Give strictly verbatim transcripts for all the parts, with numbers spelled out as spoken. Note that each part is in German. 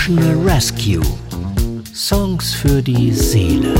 Emotional Rescue. Songs für die Seele.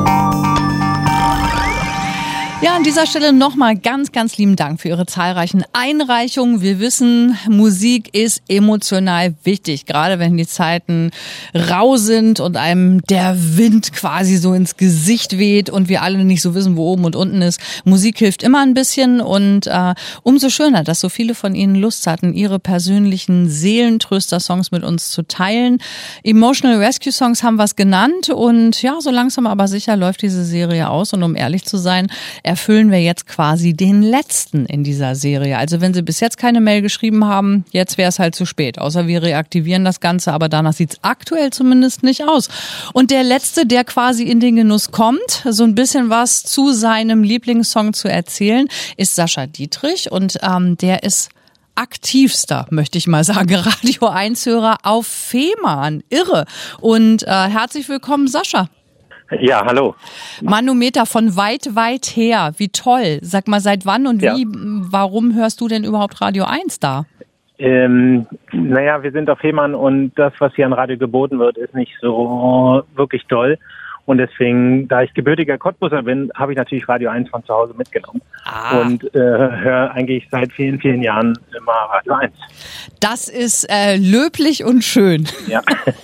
Ja, an dieser Stelle nochmal ganz, ganz lieben Dank für Ihre zahlreichen Einreichungen. Wir wissen, Musik ist emotional wichtig, gerade wenn die Zeiten rau sind und einem der Wind quasi so ins Gesicht weht und wir alle nicht so wissen, wo oben und unten ist. Musik hilft immer ein bisschen und äh, umso schöner, dass so viele von Ihnen Lust hatten, ihre persönlichen Seelentröster-Songs mit uns zu teilen. Emotional Rescue Songs haben wir es genannt und ja, so langsam aber sicher läuft diese Serie aus und um ehrlich zu sein, erfüllen wir jetzt quasi den letzten in dieser Serie. Also wenn Sie bis jetzt keine Mail geschrieben haben, jetzt wäre es halt zu spät. Außer wir reaktivieren das Ganze, aber danach sieht es aktuell zumindest nicht aus. Und der letzte, der quasi in den Genuss kommt, so ein bisschen was zu seinem Lieblingssong zu erzählen, ist Sascha Dietrich und ähm, der ist aktivster, möchte ich mal sagen, Radio eins Hörer auf Fehmarn. Irre. Und äh, herzlich willkommen, Sascha. Ja, hallo. Manometer von weit, weit her. Wie toll. Sag mal, seit wann und wie, ja. Warum hörst du denn überhaupt Radio eins da? Ähm, naja, wir sind auf Fehmarn und das, was hier an Radio geboten wird, ist nicht so wirklich toll. Und deswegen, da ich gebürtiger Cottbusser bin, habe ich natürlich Radio eins von zu Hause mitgenommen. Ah. Und äh, höre eigentlich seit vielen, vielen Jahren immer Radio eins. Das ist äh, löblich und schön. Ja.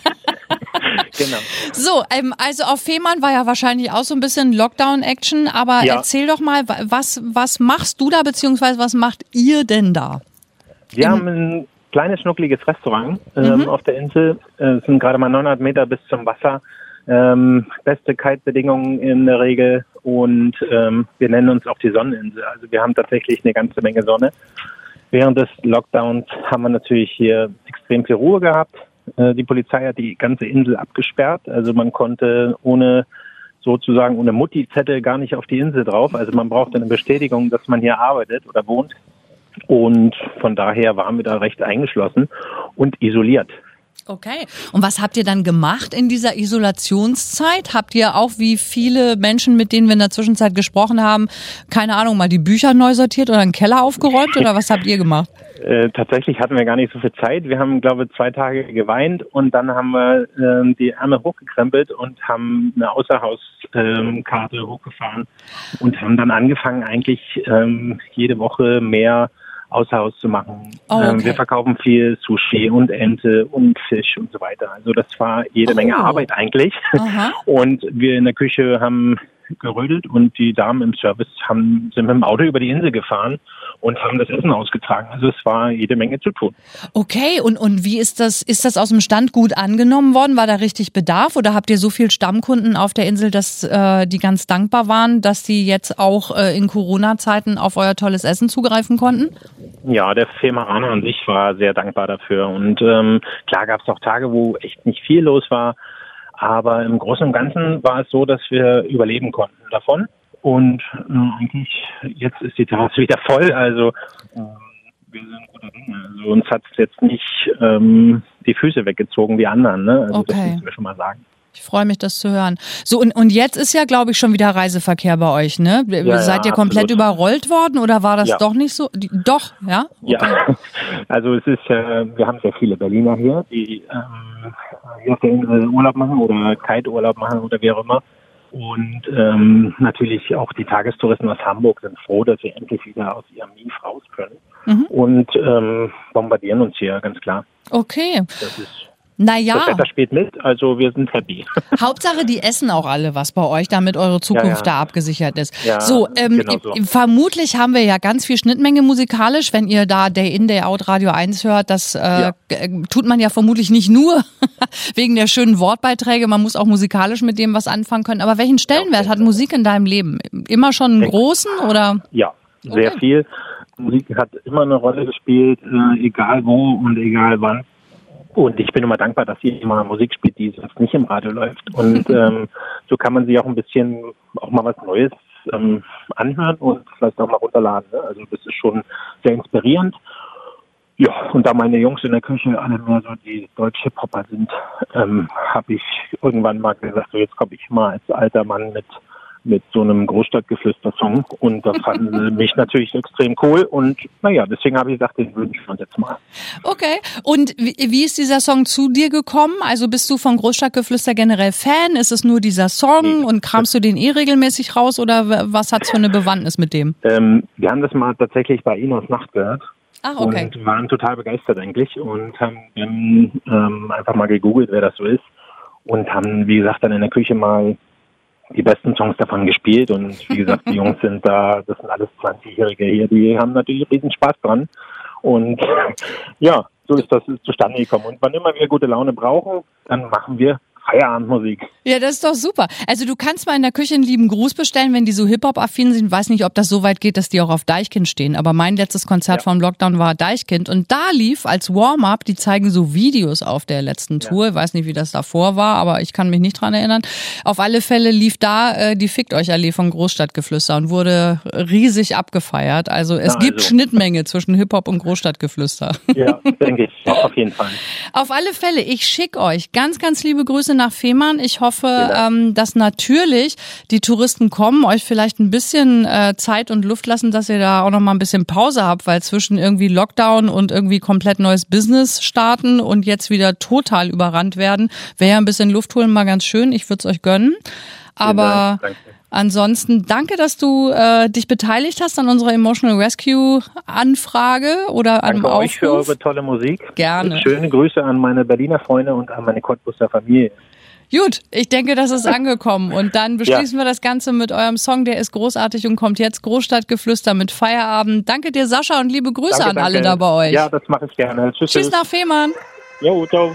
Genau. So, ähm, also auf Fehmarn war ja wahrscheinlich auch so ein bisschen Lockdown-Action, aber ja. Erzähl doch mal, was, was machst du da, beziehungsweise was macht ihr denn da? Wir Im haben ein kleines, schnuckliges Restaurant ähm, mhm. auf der Insel. Es sind gerade mal neunhundert Meter bis zum Wasser. Ähm, beste Kitebedingungen in der Regel und ähm, wir nennen uns auch die Sonneninsel. Also wir haben tatsächlich eine ganze Menge Sonne. Während des Lockdowns haben wir natürlich hier extrem viel Ruhe gehabt. Die Polizei hat die ganze Insel abgesperrt, also man konnte ohne sozusagen ohne Mutti-Zettel gar nicht auf die Insel drauf. Also man brauchte eine Bestätigung, dass man hier arbeitet oder wohnt und von daher waren wir da recht eingeschlossen und isoliert. Okay. Und was habt ihr dann gemacht in dieser Isolationszeit? Habt ihr auch wie viele Menschen, mit denen wir in der Zwischenzeit gesprochen haben, keine Ahnung, mal die Bücher neu sortiert oder einen Keller aufgeräumt oder was habt ihr gemacht? Äh, tatsächlich hatten wir gar nicht so viel Zeit. Wir haben, glaube ich, zwei Tage geweint und dann haben wir äh, die Ärmel hochgekrempelt und haben eine Außerhauskarte äh, hochgefahren und haben dann angefangen, eigentlich ähm, jede Woche mehr außer Haus zu machen. Oh, okay. ähm, wir verkaufen viel Sushi und Ente und Fisch und so weiter. Also das war jede oh. Menge Arbeit eigentlich. Aha. Und wir in der Küche haben gerödelt und die Damen im Service haben, sind mit dem Auto über die Insel gefahren und haben das Essen ausgetragen. Also es war jede Menge zu tun. Okay, und, und wie ist das, ist das aus dem Stand gut angenommen worden? War da richtig Bedarf oder habt ihr so viel Stammkunden auf der Insel, dass äh, die ganz dankbar waren, dass die jetzt auch äh, in Corona-Zeiten auf euer tolles Essen zugreifen konnten? Ja, der Fehmaraner an sich war sehr dankbar dafür und ähm, klar gab es auch Tage, wo echt nicht viel los war, aber im Großen und Ganzen war es so, dass wir überleben konnten davon und äh, eigentlich jetzt ist die Terrasse wieder voll, also äh, wir sind guter Dinge. Also uns hat es jetzt nicht ähm, die Füße weggezogen wie anderen, ne? Also okay. Das müssen wir schon mal sagen. Ich freue mich, das zu hören. So, und, und jetzt ist ja, glaube ich, schon wieder Reiseverkehr bei euch, ne? Ja, Seid ja, ihr komplett absolut. Überrollt worden oder war das ja. doch nicht so? Die, doch, ja? Okay. Ja, also es ist, äh, wir haben sehr viele Berliner hier, die ähm, hier auf der Insel Urlaub machen oder Kite-Urlaub machen oder wie auch immer. Und ähm, natürlich auch die Tagestouristen aus Hamburg sind froh, dass sie endlich wieder aus ihrem Mief raus können. Mhm. Und ähm, bombardieren uns hier, ganz klar. Okay. Das ist Naja. Das Wetter spielt mit, also wir sind happy. Hauptsache, die essen auch alle was bei euch, damit eure Zukunft ja, ja. da abgesichert ist. Ja, so, ähm, genau so. Vermutlich haben wir ja ganz viel Schnittmenge musikalisch, wenn ihr da Day In, Day Out Radio eins hört. Das äh, ja. tut man ja vermutlich nicht nur wegen der schönen Wortbeiträge. Man muss auch musikalisch mit dem was anfangen können. Aber welchen Stellenwert ja, hat Musik in deinem Leben? Immer schon einen großen oder? Ja, sehr okay. viel. Musik hat immer eine Rolle gespielt, äh, egal wo und egal wann. Und ich bin immer dankbar, dass hier immer Musik spielt, die sonst nicht im Radio läuft. Und ähm, so kann man sich auch ein bisschen auch mal was Neues ähm, anhören und vielleicht auch mal runterladen. Ne? Also das ist schon sehr inspirierend. Ja, und da meine Jungs in der Küche alle mehr so die Deutsch-Hip-Hopper sind, ähm, habe ich irgendwann mal gesagt, so jetzt komme ich mal als alter Mann mit mit so einem Großstadtgeflüster-Song. Und das fanden sie mich natürlich extrem cool. Und naja, deswegen habe ich gesagt, den wünschen wir uns jetzt mal. Okay. Und wie, wie ist dieser Song zu dir gekommen? Also bist du von Großstadtgeflüster generell Fan? Ist es nur dieser Song nee. und kramst du den eh regelmäßig raus oder was hat's für eine Bewandtnis mit dem? Ähm, wir haben das mal tatsächlich bei Inos Nacht gehört. Ach, okay. Und waren total begeistert eigentlich und haben dann ähm, einfach mal gegoogelt, wer das so ist. Und haben, wie gesagt, dann in der Küche mal die besten Songs davon gespielt. Und wie gesagt, die Jungs sind da, das sind alles zwanzigjährige hier, die haben natürlich riesen Spaß dran. Und ja, so ist das zustande gekommen. Und wann immer wir gute Laune brauchen, dann machen wir Feierabendmusik. Ja, das ist doch super. Also du kannst mal in der Küche einen lieben Gruß bestellen, wenn die so Hip-Hop-affin sind. Ich weiß nicht, ob das so weit geht, dass die auch auf Deichkind stehen. Aber mein letztes Konzert ja. vom Lockdown war Deichkind. Und da lief als Warm-up, die zeigen so Videos auf der letzten Tour. Ich weiß nicht, wie das davor war, aber ich kann mich nicht dran erinnern. Auf alle Fälle lief da äh, die Fickt euch Allee von Großstadtgeflüster und wurde riesig abgefeiert. Also es Na, gibt also. Schnittmenge zwischen Hip-Hop und Großstadtgeflüster. Ja, denke ich. Auf jeden Fall. Auf alle Fälle, ich schicke euch ganz, ganz liebe Grüße nach Fehmarn. Ich hoffe, ja. ähm, dass natürlich die Touristen kommen, euch vielleicht ein bisschen äh, Zeit und Luft lassen, dass ihr da auch noch mal ein bisschen Pause habt, weil zwischen irgendwie Lockdown und irgendwie komplett neues Business starten und jetzt wieder total überrannt werden, wäre ja ein bisschen Luft holen mal ganz schön. Ich würde es euch gönnen. Aber Dank, ansonsten danke, dass du äh, dich beteiligt hast an unserer Emotional Rescue Anfrage oder an dem Aufruf. Danke euch für eure tolle Musik. Gerne. Schöne Grüße an meine Berliner Freunde und an meine Cottbuser Familie. Gut, ich denke, das ist angekommen. Und dann beschließen ja. wir das Ganze mit eurem Song, der ist großartig und kommt jetzt Großstadtgeflüster mit Feierabend. Danke dir, Sascha, und liebe Grüße danke, an danke. alle da bei euch. Ja, das mache ich gerne. Tschüss. Tschüss nach Fehmarn. Jo, ciao.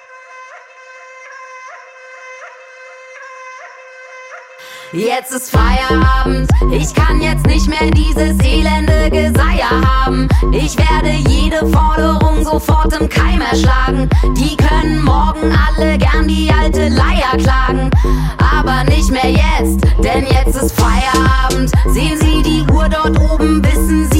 Jetzt ist Feierabend, ich kann jetzt nicht mehr dieses elende Geseier haben. Ich werde jede Forderung sofort im Keim erschlagen. Die können morgen alle gern die alte Leier klagen, aber nicht mehr jetzt, denn jetzt ist Feierabend. Sehen Sie die Uhr dort oben, wissen Sie,